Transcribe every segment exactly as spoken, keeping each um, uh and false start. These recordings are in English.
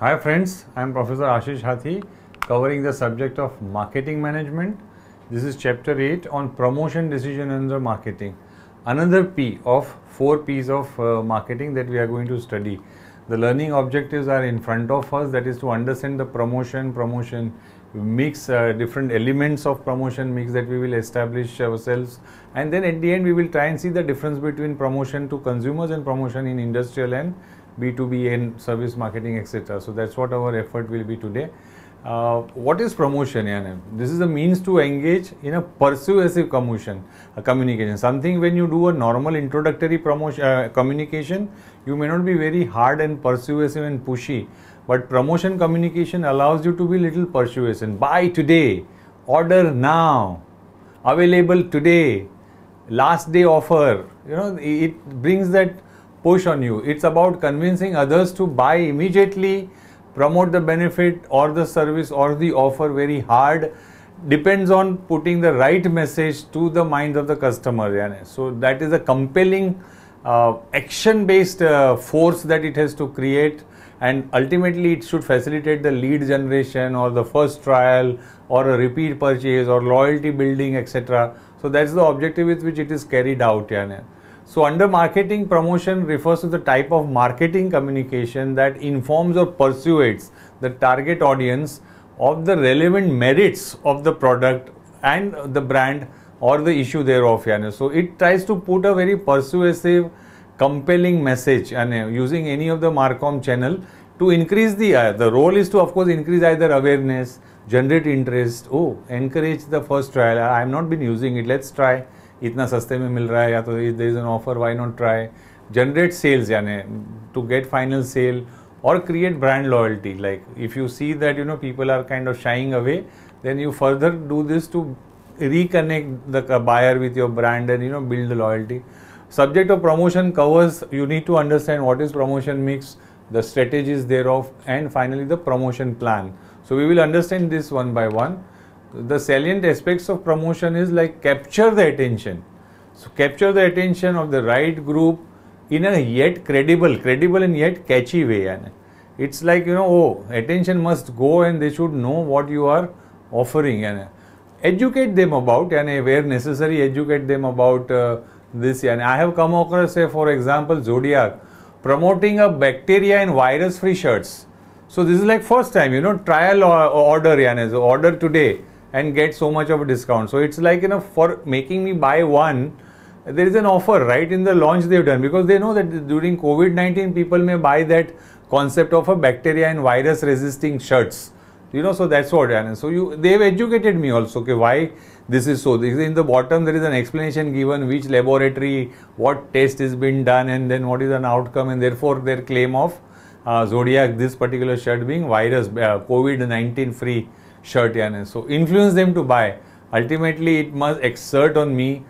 Hi friends, I am Professor Ashish Hathi, covering the subject of marketing management. This is chapter eight on promotion decision under marketing. Another P of four P's of uh, marketing that we are going to study. The learning objectives are in front of us, that is to understand the promotion, promotion mix, uh, different elements of promotion mix that we will establish ourselves, and then at the end we will try and see the difference between promotion to consumers and promotion in industrial and B two B and service marketing, et cetera. So that's what our effort will be today. Uh, what is promotion? Yeah, this is a means to engage in a persuasive commotion, a communication. Something when you do a normal introductory promotion uh, communication, you may not be very hard and persuasive and pushy. But promotion communication allows you to be little persuasive. Buy today, order now, available today, last day offer. You know, it brings that push on you. It's about convincing others to buy immediately, promote the benefit or the service or the offer very hard. Depends on putting the right message to the mind of the customer. Yeah. So that is a compelling uh, action-based uh, force that it has to create, and ultimately it should facilitate the lead generation or the first trial or a repeat purchase or loyalty building, et cetera. So that's the objective with which it is carried out. Yeah. So under marketing, promotion refers to the type of marketing communication that informs or persuades the target audience of the relevant merits of the product and the brand or the issue thereof. Yeah. So it tries to put a very persuasive, compelling message, and using any of the Marcom channel to increase the, uh, the role is to of course increase either awareness, generate interest, oh, encourage the first trial. I have not been using it, let's try. इतना सस्ते में मिल रहा है या तो there is an offer, why not try. Generate sales, यानी to get final sale, or create brand loyalty. Like if you see that you know people are kind of shying away, then you further do this to reconnect the buyer with your brand and you know build the loyalty. Subject of promotion covers, you need to understand what is promotion mix, the strategies thereof, and finally the promotion plan. So we will understand this one by one. The salient aspects of promotion is like capture the attention. So capture the attention of the right group in a yet credible, credible and yet catchy way. It's like, you know, oh, attention must go and they should know what you are offering. Educate them about, and where necessary, educate them about uh, this. And I have come across, say, for example, Zodiac promoting a bacteria and virus free shirts. So this is like first time, you know, trial or order, yani, so order today and get so much of a discount. So it's like, you know, for making me buy one, there is an offer right in the launch they've done, because they know that during COVID nineteen people may buy that concept of a bacteria and virus resisting shirts. You know, so that's what. And so you, they've educated me also, okay, why this is so. In the bottom there is an explanation given, which laboratory, what test is been done, and then what is an outcome, and therefore their claim of uh, Zodiac, this particular shirt being virus, uh, COVID nineteen free shirt. Yeah. So influence them to buy. Ultimately it must exert on me,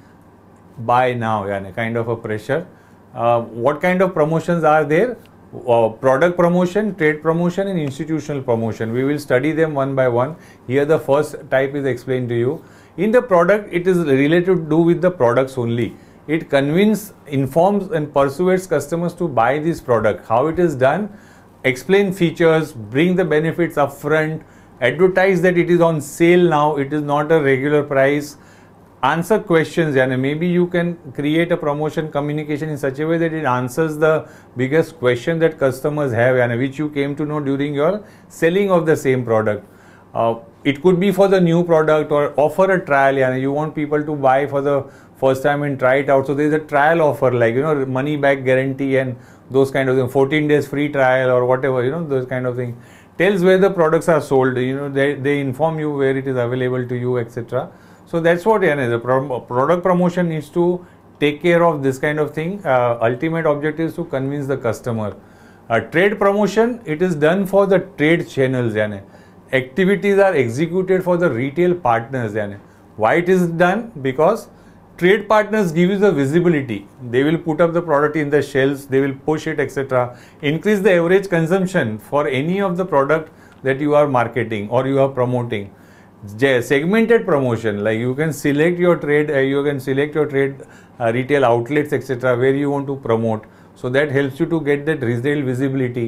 buy now, yeah, kind of a pressure. Uh, what kind of promotions are there? Uh, product promotion, trade promotion, and institutional promotion. We will study them one by one. Here the first type is explained to you. In the product, it is related to do with the products only. It convinces, informs and persuades customers to buy this product. How it is done? Explain features, bring the benefits upfront, advertise that it is on sale now, it is not a regular price, answer questions, and maybe you can create a promotion communication in such a way that it answers the biggest question that customers have, and which you came to know during your selling of the same product. Uh, it could be for the new product, or offer a trial, and you want people to buy for the first time and try it out. So there is a trial offer, like, you know, money back guarantee and those kind of things, fourteen days free trial or whatever, you know, those kind of things. Tells where the products are sold, you know, they, they inform you where it is available to you, et cetera. So that's what, yeah, the pro product promotion needs to take care of this kind of thing. Uh, ultimate objective is to convince the customer. Uh, trade promotion, it is done for the trade channels. Yeah. Activities are executed for the retail partners. Yeah. Why it is done? Because trade partners give you the visibility. They will put up the product in the shelves, they will push it, et cetera. Increase the average consumption for any of the product that you are marketing or you are promoting. Segmented promotion, like you can select your trade, uh, you can select your trade uh, retail outlets, et cetera, where you want to promote. So that helps you to get that retail visibility.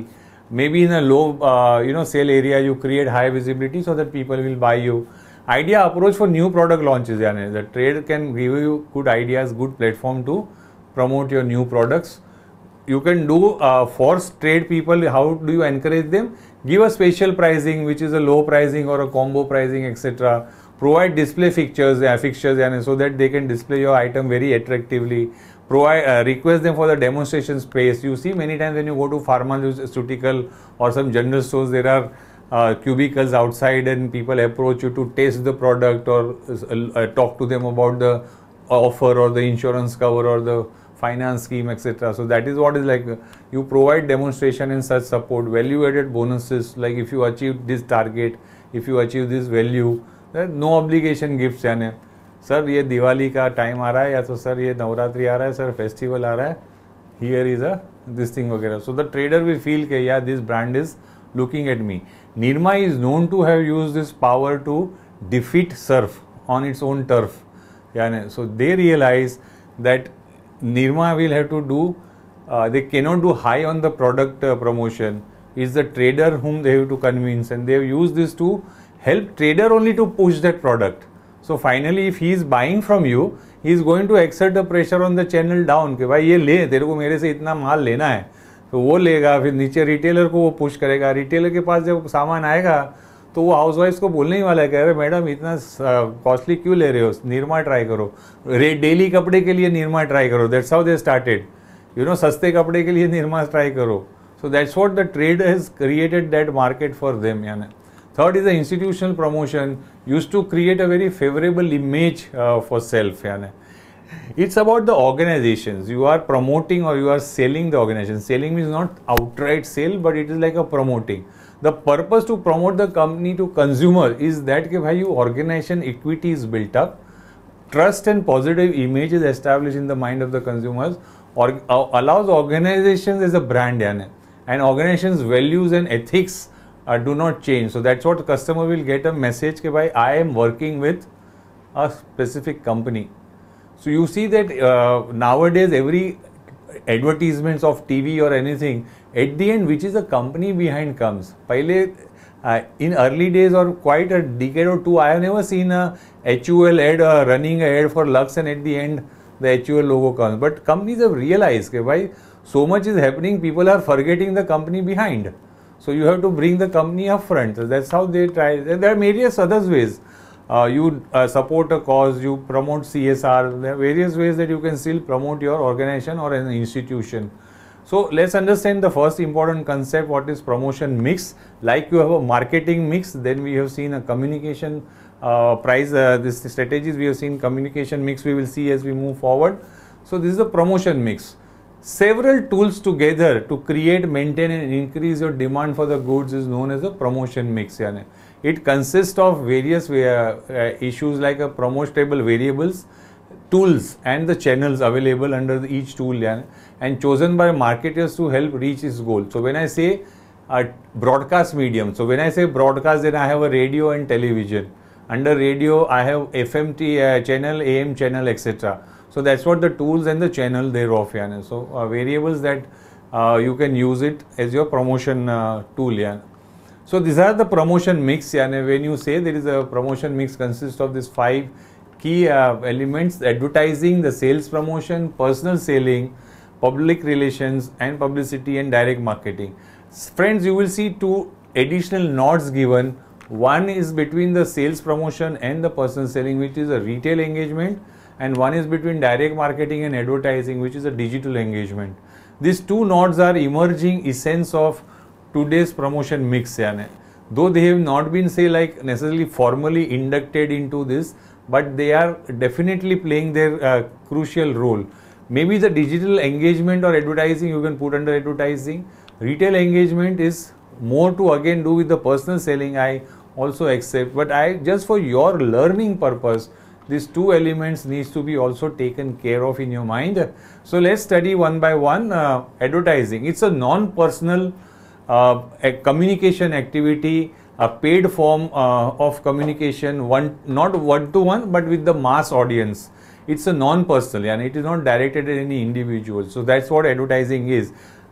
Maybe in a low, uh, you know, sale area, you create high visibility so that people will buy you. Idea approach for new product launches. Yani, the trade can give you good ideas, good platform to promote your new products. You can do uh, for trade people. How do you encourage them? Give a special pricing, which is a low pricing or a combo pricing, et cetera. Provide display fixtures, uh, fixtures, yani, so that they can display your item very attractively. Provide, uh, request them for the demonstration space. You see many times when you go to pharmaceutical or some general stores, there are uh, cubicles outside and people approach you to taste the product or uh, talk to them about the offer or the insurance cover or the finance scheme, et cetera. So that is what is like, uh, you provide demonstration and such support, value added bonuses, like if you achieve this target, if you achieve this value, there no obligation gifts. यानी sir ये दिवाली का time आ रहा है या तो sir ये नवरात्रि आ रहा है सर फेस्टिवल आ रहा है here is a this thing वगैरह so the trader will feel के या this brand is looking at me Nirma is known to have used this power to defeat surf on its own turf यानी so they realize that Nirma will have to do uh, they cannot do high on the product uh, promotion. It's the trader whom they have to convince and they have used this to help trader only to push that product. So finally if he is buying from you, he is going to exert the pressure on the channel down कि भाई ये ले तेरे को मेरे से इतना माल लेना है तो वो लेगा फिर नीचे रिटेलर को वो पुश करेगा रिटेलर के पास जब सामान आएगा तो वो हाउस वाइफ को बोलने ही वाला है कह रहे मैडम इतना कॉस्टली क्यों ले रहे हो निरमा ट्राई करो डेली कपड़े के लिए निरमा ट्राई करो that's how they started you know सस्ते कपड़े के लिए निरमा ट्राई करो so that's what the trade has created that market for them यानी Third is the institutional promotion used to create a very favorable image uh, for self. Yani. It's about the organizations. You are promoting or you are selling the organization. Selling means not outright sale, but it is like a promoting. The purpose to promote the company to consumer is that ke bhai, your organization equity is built up, trust and positive image is established in the mind of the consumers, or uh, allows organizations as a brand. Yani. And organizations' values and ethics Uh, do not change. So that's what the customer will get a message that I am working with a specific company. So you see that uh, nowadays every advertisements of T V or anything at the end which is a company behind comes. Pehle, uh, in early days or quite a decade or two I have never seen a H U L ad uh, running a ad for Lux and at the end the H U L logo comes. But companies have realized that why so much is happening people are forgetting the company behind. So you have to bring the company up front. So that's how they try. And there are various other ways. Uh, you uh, support a cause, you promote C S R. There are various ways that you can still promote your organization or an institution. So let's understand the first important concept, what is promotion mix. Like you have a marketing mix, then we have seen a communication uh, price, uh, this strategies, we have seen communication mix, we will see as we move forward. So this is the promotion mix. Several tools together to create, maintain and increase your demand for the goods is known as a promotion mix. Yani. It consists of various uh, uh, issues like a promotable variables, tools and the channels available under the, each tool yani, and chosen by marketers to help reach its goal. So when I say a broadcast medium, so when I say broadcast then I have a radio and television. Under radio I have F M T uh, channel, A M channel, et cetera. So that's what the tools and the channel thereof. Yani. So uh, variables that uh, you can use it as your promotion uh, tool. Yani. So these are the promotion mix. Yani. When you say there is a promotion mix consists of these five key uh, elements: advertising, the sales promotion, personal selling, public relations and publicity and direct marketing. Friends, you will see two additional nodes given. One is between the sales promotion and the personal selling, which is a retail engagement. And one is between direct marketing and advertising, which is a digital engagement. These two nodes are emerging essence of today's promotion mix. Yani. Though they have not been say like necessarily formally inducted into this, but they are definitely playing their uh, crucial role. Maybe the digital engagement or advertising you can put under advertising. Retail engagement is more to again do with the personal selling, I also accept, but I just for your learning purpose, these two elements needs to be also taken care of in your mind. So let's study one by one. Uh, advertising, it's a non-personal uh, a communication activity, a paid form uh, of communication, one not one to one but with the mass audience. It's a non-personal and it is not directed at any individual. So that's what advertising is.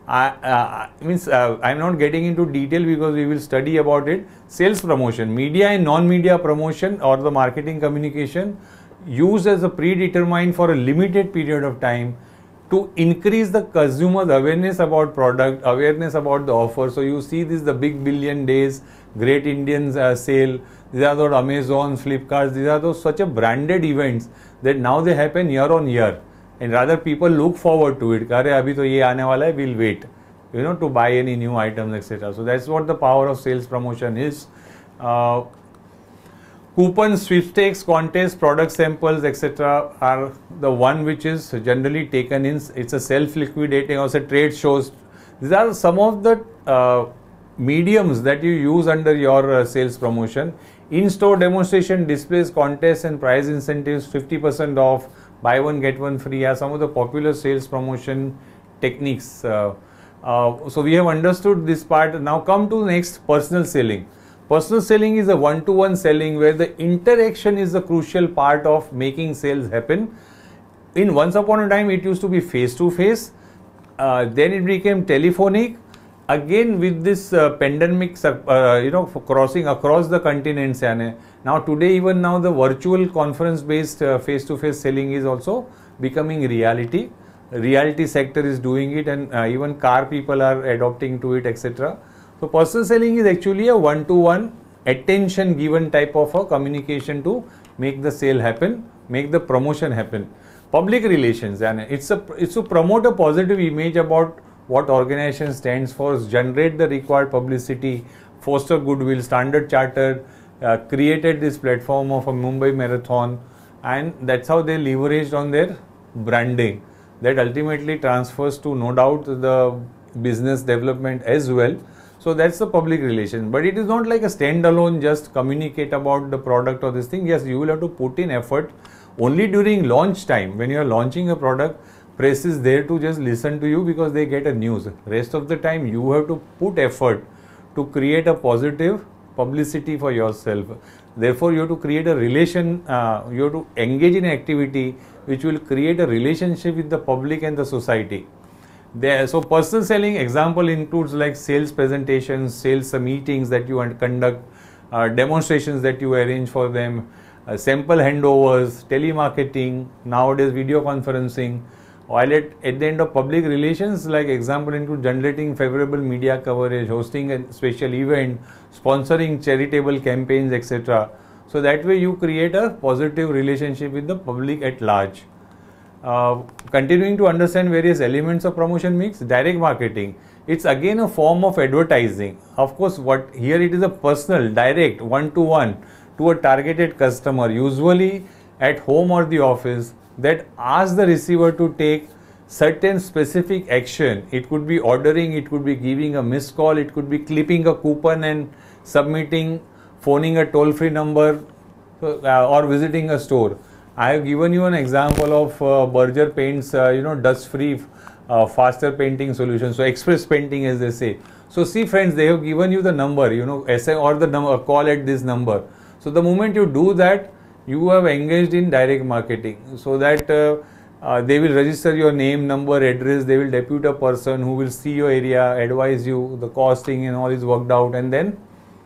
I uh, means uh, I'm not getting into detail because we will study about it. Sales promotion, media and non-media promotion or the marketing communication used as a predetermined for a limited period of time to increase the consumer's awareness about product, awareness about the offer. So you see this, the big billion days, Great Indian uh, sale, these are those Amazon, Flipkart, these are those such a branded events that now they happen year on year. And rather people look forward to it. Kare abhi to ye aane wala hai, we'll wait, you know, to buy any new items, et cetera. So that's what the power of sales promotion is. Uh, coupons, sweepstakes, contests, product samples, et cetera are the one which is generally taken in. It's a self-liquidating, also trade shows. These are some of the uh, mediums that you use under your uh, sales promotion. In-store demonstration, displays, contests, and price incentives, fifty percent off. Buy one get one free are some of the popular sales promotion techniques. Uh, uh, so we have understood this part. Now come to next, personal selling. Personal selling is a one-to-one selling where the interaction is the crucial part of making sales happen. In once upon a time it used to be face-to-face, uh, then it became telephonic. Again with this uh, pandemic, uh, you know, crossing across the continents. Now today, even now, the virtual conference-based uh, face-to-face selling is also becoming reality. Reality sector is doing it, and uh, even car people are adopting to it, et cetera. So personal selling is actually a one-to-one attention given type of a communication to make the sale happen, make the promotion happen. Public relations, and it's a it's to promote a positive image about what organization stands for, generate the required publicity, foster goodwill. Standard Chartered uh, created this platform of a Mumbai Marathon, and that's how they leveraged on their branding. That ultimately transfers to, no doubt, the business development as well. So that's the public relations. But it is not like a standalone just communicate about the product or this thing. Yes, you will have to put in effort. Only during launch time, when you are launching a product, press is there to just listen to you because they get a news. Rest of the time you have to put effort to create a positive publicity for yourself. Therefore you have to create a relation, uh, you have to engage in activity which will create a relationship with the public and the society. There, so personal selling example includes like sales presentations, sales meetings that you conduct, uh, demonstrations that you arrange for them, uh, sample handovers, telemarketing, nowadays video conferencing. While at, at the end of public relations, like example include generating favorable media coverage, hosting a special event, sponsoring charitable campaigns, et cetera. So that way you create a positive relationship with the public at large. Uh, continuing to understand various elements of promotion mix, direct marketing. It's again a form of advertising. Of course, what here it is a personal, direct, one-to-one to a targeted customer, usually at home or the office, that asks the receiver to take certain specific action. It could be ordering, it could be giving a missed call, it could be clipping a coupon and submitting, phoning a toll-free number, uh, or visiting a store. I have given you an example of uh, Berger Paints, uh, you know, dust-free, uh, faster painting solution. So express painting, as they say. So see friends, they have given you the number, you know, S M or the number, call at this number. So the moment you do that, you have engaged in direct marketing, so that uh, uh, they will register your name, number, address, they will depute a person who will see your area, advise you, the costing and all is worked out, and then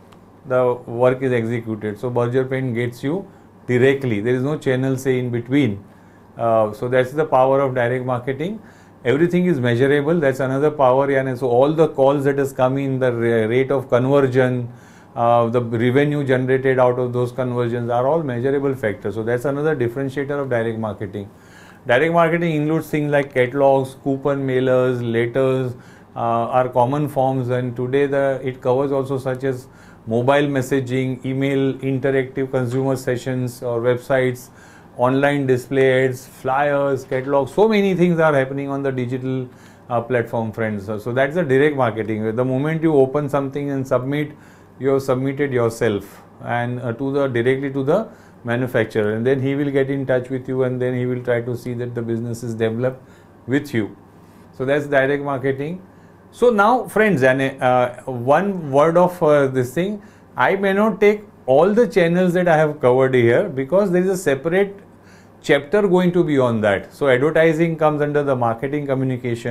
the work is executed. So Berger Paint gets you directly, there is no channel say in between. Uh, so that's the power of direct marketing. Everything is measurable, that's another power. And so all the calls that has come in, the rate of conversion, Uh, the revenue generated out of those conversions are all measurable factors. So that's another differentiator of direct marketing. Direct marketing includes things like catalogs, coupon mailers, letters uh, are common forms, and today the it covers also such as mobile messaging, email, interactive consumer sessions or websites, online display ads, flyers, catalogs. So many things are happening on the digital uh, platform, friends. So, so that's the direct marketing. The moment you open something and submit, you have submitted yourself and uh, to the directly to the manufacturer, and then he will get in touch with you, and then he will try to see that the business is developed with you. So that's direct marketing. So now friends, and uh, one word of uh, this thing, I may not take all the channels that I have covered here because there is a separate chapter going to be on that. So advertising comes under the marketing communication.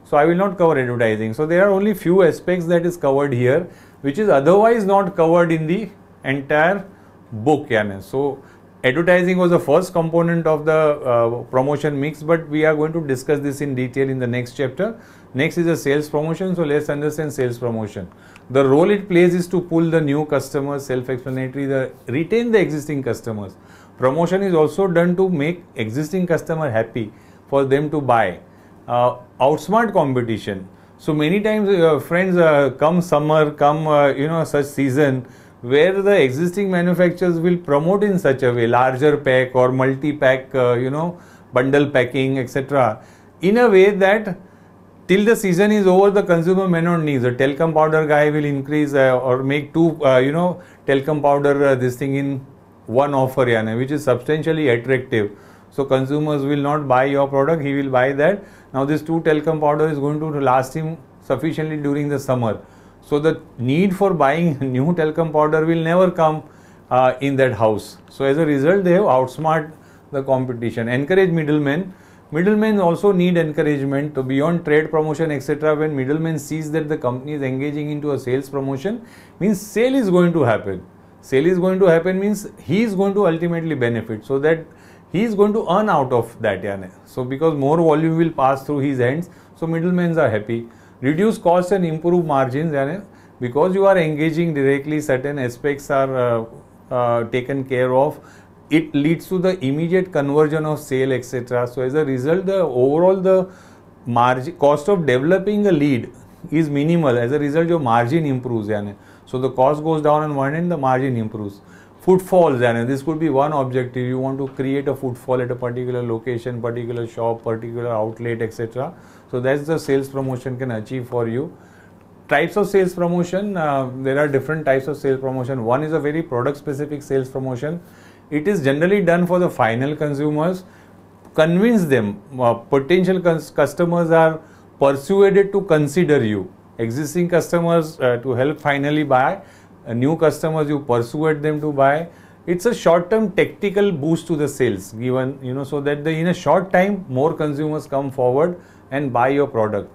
So I will not cover advertising. So there are only few aspects that is covered here, which is otherwise not covered in the entire book. Yani. So advertising was the first component of the uh, promotion mix, but we are going to discuss this in detail in the next chapter. Next is the sales promotion. So let's understand sales promotion. The role it plays is to pull the new customers, self-explanatory, the retain the existing customers. Promotion is also done to make existing customer happy for them to buy. Uh, outsmart competition. So many times, uh, friends, uh, come summer, come uh, you know such season, where the existing manufacturers will promote in such a way, larger pack or multi-pack, uh, you know, bundle packing, et cetera. In a way that till the season is over, the consumer may not need. The talcum powder guy will increase uh, or make two, uh, you know, talcum powder uh, this thing in one offer, yani, which is substantially attractive. So consumers will not buy your product, he will buy that. Now this two talcum powder is going to last him sufficiently during the summer. So the need for buying new talcum powder will never come uh, in that house. So as a result, they have outsmart the competition. Encourage middlemen. Middlemen also need encouragement to beyond trade promotion, et cetera. When middleman sees that the company is engaging into a sales promotion, means sale is going to happen. Sale is going to happen means he is going to ultimately benefit. So that he is going to earn out of that. Yani. So because more volume will pass through his hands, so middlemen are happy. Reduce costs and improve margins. Yani. Because you are engaging directly, certain aspects are uh, uh, taken care of. It leads to the immediate conversion of sale, et cetera. So as a result, the overall the margin cost of developing a lead is minimal. As a result, your margin improves. Yani. So the cost goes down on one end, the margin improves. Footfalls, and this could be one objective. You want to create a footfall at a particular location, particular shop, particular outlet, et cetera. So that's the sales promotion can achieve for you. Types of sales promotion, uh, there are different types of sales promotion. One is a very product specific sales promotion. It is generally done for the final consumers. Convince them, uh, potential customers are persuaded to consider you. Existing customers uh, to help finally buy. Uh, new customers, you persuade them to buy. It's a short-term tactical boost to the sales given, you know, so that the, in a short time, more consumers come forward and buy your product.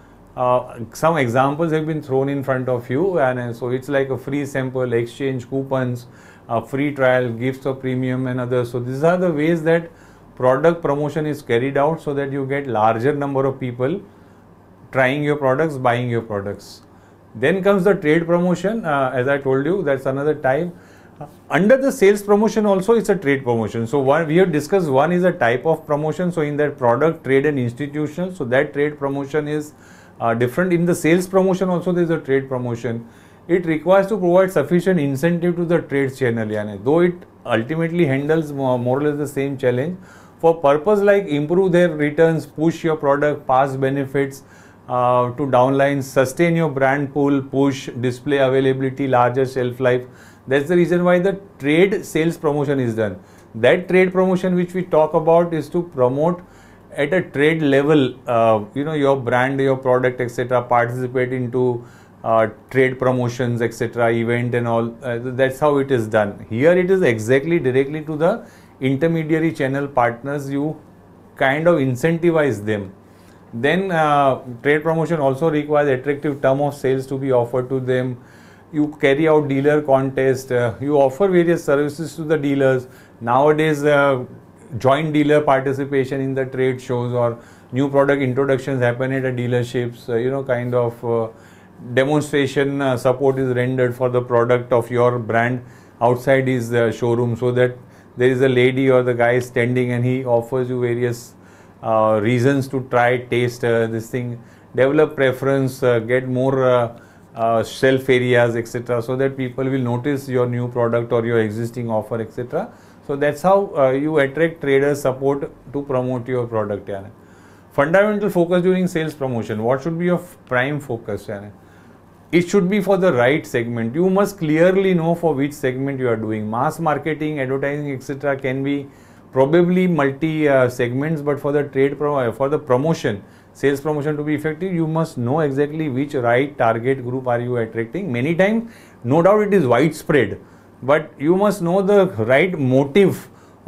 Uh, some examples have been thrown in front of you, and uh, so it's like a free sample, exchange coupons, uh, free trial, gifts of premium and others. So these are the ways that product promotion is carried out so that you get larger number of people trying your products, buying your products. Then comes the trade promotion. Uh, as I told you, that's another type. Uh, under the sales promotion also, it's a trade promotion. So one we have discussed, one is a type of promotion. So in that product, trade and institutional. So that trade promotion is uh, different. In the sales promotion also, there is a trade promotion. It requires to provide sufficient incentive to the trade channel. Yani. Though it ultimately handles more, more or less the same challenge. For purpose like improve their returns, push your product, pass benefits, Uh, to downlines, sustain your brand pull, push, display availability, larger shelf life. That's the reason why the trade sales promotion is done. That trade promotion which we talk about is to promote at a trade level, uh, you know, your brand, your product, et cetera. Participate into uh, trade promotions, et cetera. Event and all. Uh, that's how it is done. Here it is exactly directly to the intermediary channel partners. You kind of incentivize them. Then uh, trade promotion also requires attractive term of sales to be offered to them. You carry out dealer contest. Uh, you offer various services to the dealers. Nowadays, uh, joint dealer participation in the trade shows or new product introductions happen at a dealerships. Uh, you know, kind of uh, demonstration uh, support is rendered for the product of your brand outside his uh, showroom, so that there is a lady or the guy standing and he offers you various Uh, reasons to try, taste uh, this thing, develop preference, uh, get more uh, uh, shelf areas, et cetera. So that people will notice your new product or your existing offer, et cetera. So that's how uh, you attract traders support to promote your product. Yani. Fundamental focus during sales promotion. What should be your prime focus? Yani? It should be for the right segment. You must clearly know for which segment you are doing. Mass marketing, advertising, et cetera can be probably multi uh, segments, but for the trade pro for the promotion, sales promotion to be effective, you must know exactly which right target group are you attracting. Many times, no doubt it is widespread, but you must know the right motive of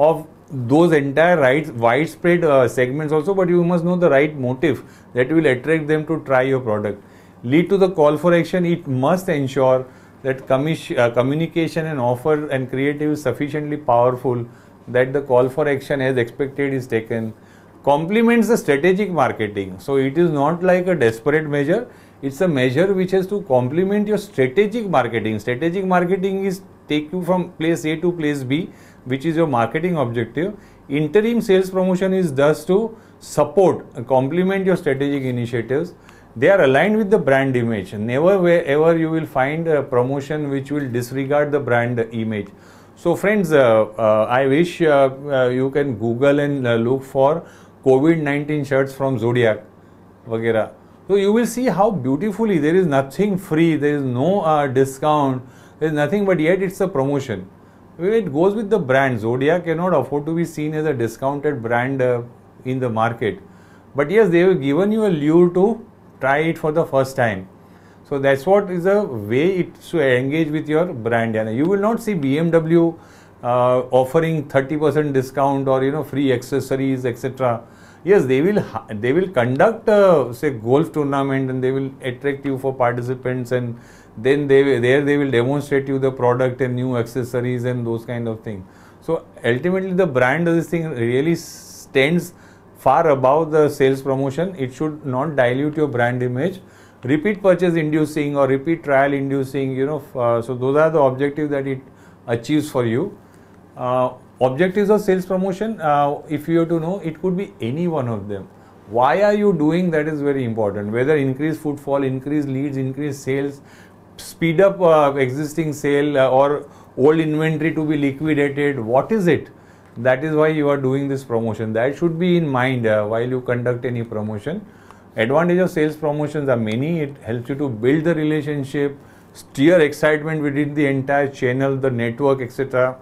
those entire right, widespread uh, segments also, but you must know the right motive that will attract them to try your product. Lead to the call for action. It must ensure that commis- uh, communication and offer and creative is sufficiently powerful that the call for action as expected is taken. Complements the strategic marketing. So it is not like a desperate measure. It's a measure which has to complement your strategic marketing. Strategic marketing is take you from place A to place B, which is your marketing objective. Interim sales promotion is thus to support, complement your strategic initiatives. They are aligned with the brand image. Never ever you will find a promotion which will disregard the brand image. So friends, uh, uh, I wish uh, uh, you can Google and uh, look for COVID nineteen shirts from Zodiac, vagera. So you will see how beautifully there is nothing free, there is no uh, discount, there is nothing, but yet it's a promotion. It goes with the brand. Zodiac cannot afford to be seen as a discounted brand uh, in the market. But yes, they have given you a lure to try it for the first time. So that's what is a way it to engage with your brand. And you will not see B M W uh, offering thirty percent discount or you know free accessories, et cetera. Yes, they will they will conduct a, say golf tournament and they will attract you for participants, and then they there they will demonstrate you the product and new accessories and those kind of things. So ultimately the brand of this thing really stands far above the sales promotion. It should not dilute your brand image. Repeat purchase inducing or repeat trial inducing, you know, uh, so those are the objectives that it achieves for you. Uh, objectives of sales promotion, uh, if you have to know, it could be any one of them. Why are you doing that is very important. Whether increase footfall, increase leads, increase sales, speed up uh, existing sale uh, or old inventory to be liquidated. What is it? That is why you are doing this promotion. That should be in mind uh, while you conduct any promotion. Advantage of sales promotions are many. It helps you to build the relationship, steer excitement within the entire channel, the network, et cetera.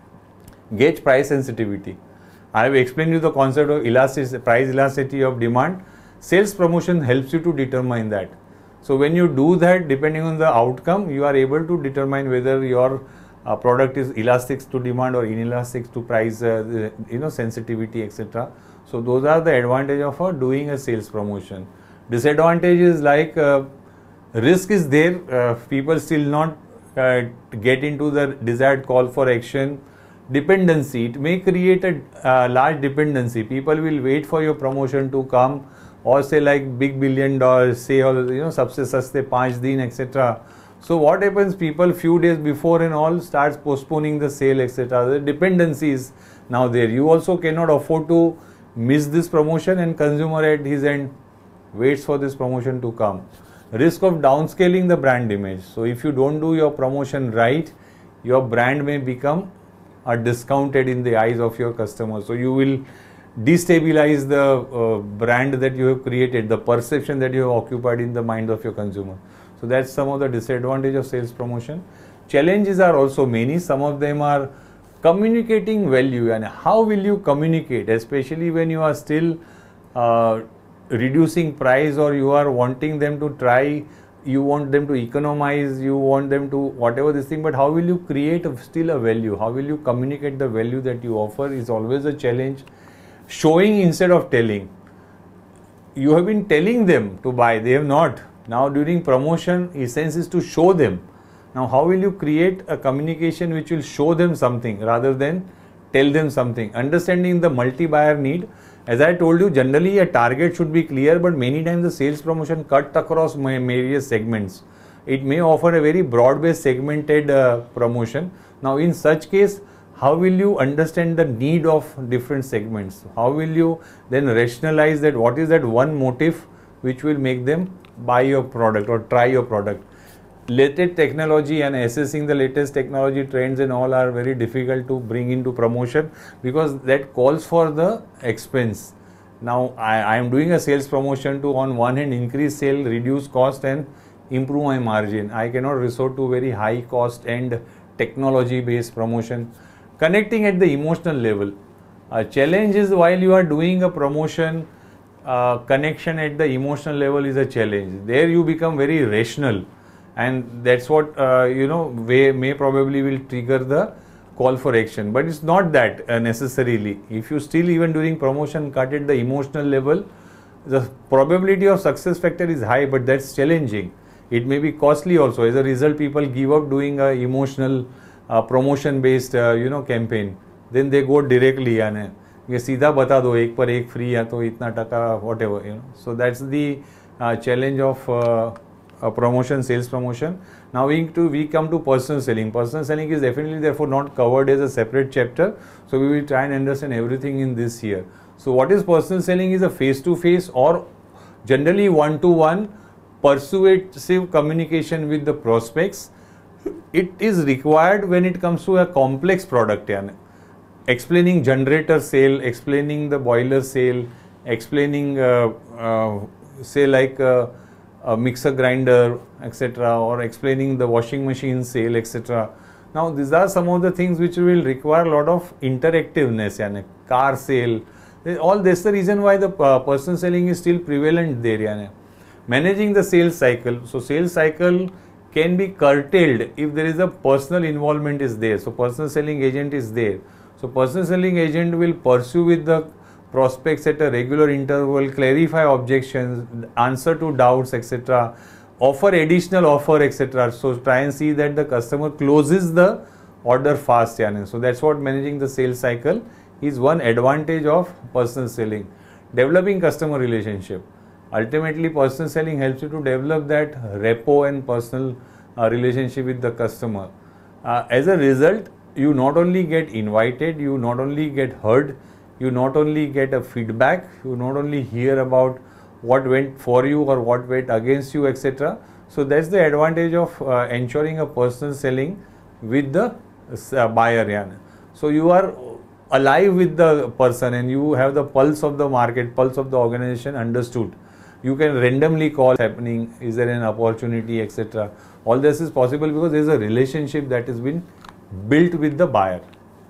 Gauge price sensitivity. I have explained you the concept of elasticity, price elasticity of demand. Sales promotion helps you to determine that. So when you do that, depending on the outcome, you are able to determine whether your uh, product is elastic to demand or inelastic to price, uh, you know, sensitivity, et cetera. So those are the advantage of uh, doing a sales promotion. Disadvantage is like uh, risk is there. Uh, people still not uh, get into the desired call for action. Dependency, it may create a uh, large dependency. People will wait for your promotion to come, or say like big billion dollars, say, or you know, sabse saste panch din, et cetera. So what happens? People few days before and all starts postponing the sale, et cetera. The dependency is now there. You also cannot afford to miss this promotion, and consumer at his end waits for this promotion to come. Risk of downscaling the brand image. So if you don't do your promotion right, your brand may become are discounted in the eyes of your customers. So you will destabilize the uh, brand that you have created, the perception that you have occupied in the mind of your consumer. So that's some of the disadvantage of sales promotion. Challenges are also many. Some of them are communicating value, and how will you communicate, especially when you are still uh, reducing price, or you are wanting them to try, you want them to economize, you want them to whatever this thing, but how will you create a, still a value? How will you communicate the value that you offer is always a challenge. Showing instead of telling. You have been telling them to buy, they have not. Now during promotion, essence is to show them. Now how will you create a communication which will show them something rather than tell them something? Understanding the multi-buyer need. As I told you, generally a target should be clear, but many times the sales promotion cut across various segments. It may offer a very broad-based segmented uh, promotion. Now in such case, how will you understand the need of different segments? How will you then rationalize that what is that one motive which will make them buy your product or try your product? Latest technology and assessing the latest technology trends and all are very difficult to bring into promotion, because that calls for the expense. Now I, I am doing a sales promotion to on one hand increase sale, reduce cost and improve my margin. I cannot resort to very high cost and technology based promotion. Connecting at the emotional level. A challenge is while you are doing a promotion, uh, connection at the emotional level is a challenge. There you become very rational. And that's what, uh, you know, may, may probably will trigger the call for action. But it's not that uh, necessarily. If you still even during promotion cut at the emotional level, the probability of success factor is high, but that's challenging. It may be costly also. As a result, people give up doing a emotional uh, promotion based uh, you know campaign. Then they go directly and ये सीधा बता दो एक पर एक free है तो इतना टका whatever, you know. So that's the uh, challenge of uh, a promotion, sales promotion. Now we to we come to personal selling. Personal selling is definitely therefore not covered as a separate chapter. So we will try and understand everything in this here. So what is personal selling? Is a face-to-face or generally one-to-one persuasive communication with the prospects. It is required when it comes to a complex product. Yani. Explaining generator sale, explaining the boiler sale, explaining uh, uh, say like uh, a mixer grinder, et cetera, or explaining the washing machine sale, et cetera. Now these are some of the things which will require a lot of interactiveness. Yani. Car sale. All this is the reason why the uh, personal selling is still prevalent there. Yani. Managing the sales cycle. So sales cycle can be curtailed if there is a personal involvement is there. So personal selling agent is there. So personal selling agent will pursue with the prospects at a regular interval, clarify objections, answer to doubts, et cetera. Offer additional offer, et cetera. So try and see that the customer closes the order fast. Yani. So that's what managing the sales cycle is one advantage of personal selling. Developing customer relationship. Ultimately, personal selling helps you to develop that rapport and personal uh, relationship with the customer. Uh, as a result, you not only get invited, you not only get heard, you not only get a feedback, you not only hear about what went for you or what went against you, et cetera. So that's the advantage of uh, ensuring a personal selling with the uh, buyer. Yani. So you are alive with the person and you have the pulse of the market, pulse of the organization understood. You can randomly call happening, is there an opportunity, et cetera. All this is possible because there is a relationship that has been built with the buyer.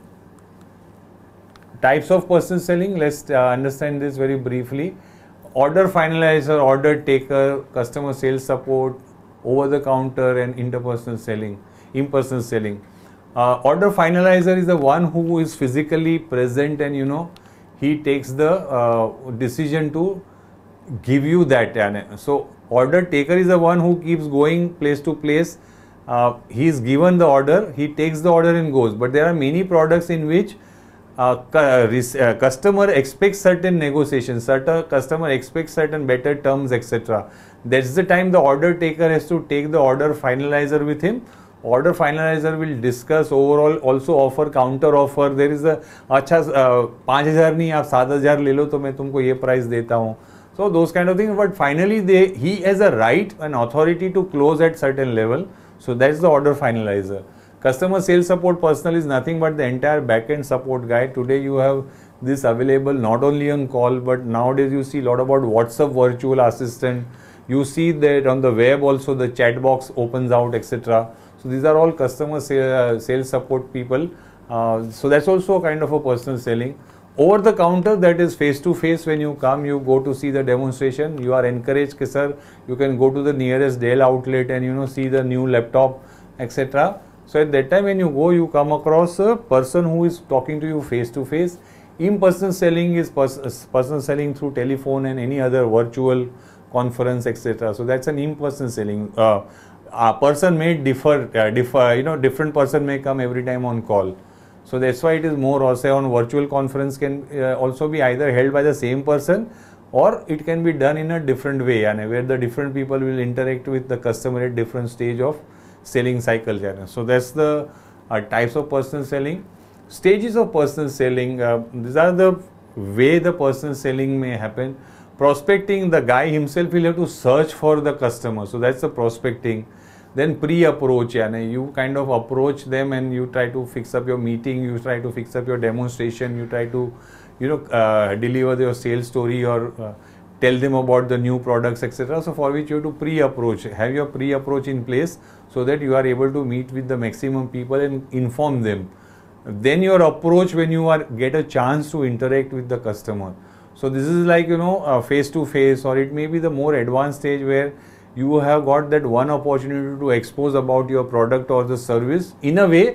Types of personal selling, let's uh, understand this very briefly. Order finalizer, order taker, customer sales support, over the counter and interpersonal selling, impersonal selling. Uh, order finalizer is the one who is physically present and you know he takes the uh, decision to give you that. So order taker is the one who keeps going place to place. Uh, he is given the order, he takes the order and goes. But there are many products in which uh, uh, customer expects certain negotiations, certain customer expects certain better terms, et cetera. That's the time the order taker has to take the order finalizer with him. Order finalizer will discuss overall, also offer counter offer. There is a अच्छा पाँच हजार नहीं आप सात हजार ले लो तो मैं तुमको ये price देता हूँ. So those kind of things. But finally, they he has a right and authority to close at certain level. So that's the order finalizer. Customer sales support personnel is nothing but the entire back-end support guy. Today you have this available not only on call, but nowadays you see a lot about WhatsApp virtual assistant. You see that on the web also the chat box opens out, et cetera. So these are all customer sales, sales support people. Uh, so that's also a kind of a personal selling. Over the counter, that is face to face. When you come, you go to see the demonstration. You are encouraged, sir, you can go to the nearest Dell outlet and you know see the new laptop, et cetera. So at that time when you go, you come across a person who is talking to you face to face. In-person selling is pers person selling through telephone and any other virtual conference, et cetera. So that's an in-person selling. Uh, a person may differ, uh, differ, you know, different person may come every time on call. So that's why it is more, or say on virtual conference can uh, also be either held by the same person or it can be done in a different way, and where the different people will interact with the customer at different stage of selling cycle. So that's the uh, types of personal selling. Stages of personal selling, uh, these are the way the personal selling may happen. Prospecting, the guy himself will have to search for the customer. So that's the prospecting. Then pre-approach, yani you kind of approach them and you try to fix up your meeting, you try to fix up your demonstration, you try to, you know, uh, deliver your sales story or uh, tell them about the new products, et cetera. So for which you have to pre-approach, have your pre-approach in place so that you are able to meet with the maximum people and inform them. Then your approach when you are get a chance to interact with the customer. So this is like, you know, uh, face to face, or it may be the more advanced stage where you have got that one opportunity to expose about your product or the service in a way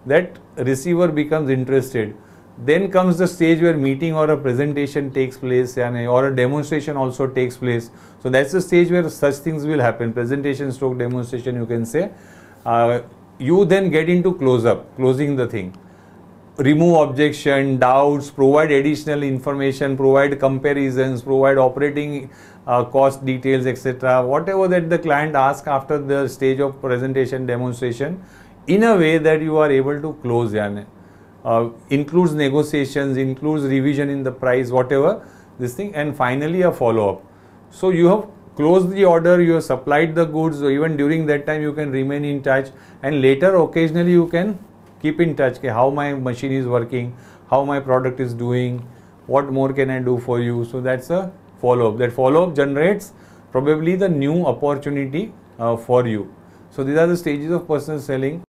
that receiver becomes interested. Then comes the stage where meeting or a presentation takes place, or a demonstration also takes place. So that's the stage where such things will happen, presentation stroke demonstration you can say. Uh, you then get into close up, closing the thing. Remove objection, doubts, provide additional information, provide comparisons, provide operating uh, cost details, et cetera. Whatever that the client asks after the stage of presentation demonstration, in a way that you are able to close. Yani. Uh, includes negotiations, includes revision in the price, whatever this thing, and finally a follow-up. So you have closed the order, you have supplied the goods. So even during that time you can remain in touch, and later occasionally you can keep in touch. Okay, how my machine is working, how my product is doing, what more can I do for you. So that's a follow-up. That follow-up generates probably the new opportunity uh, for you. So these are the stages of personal selling.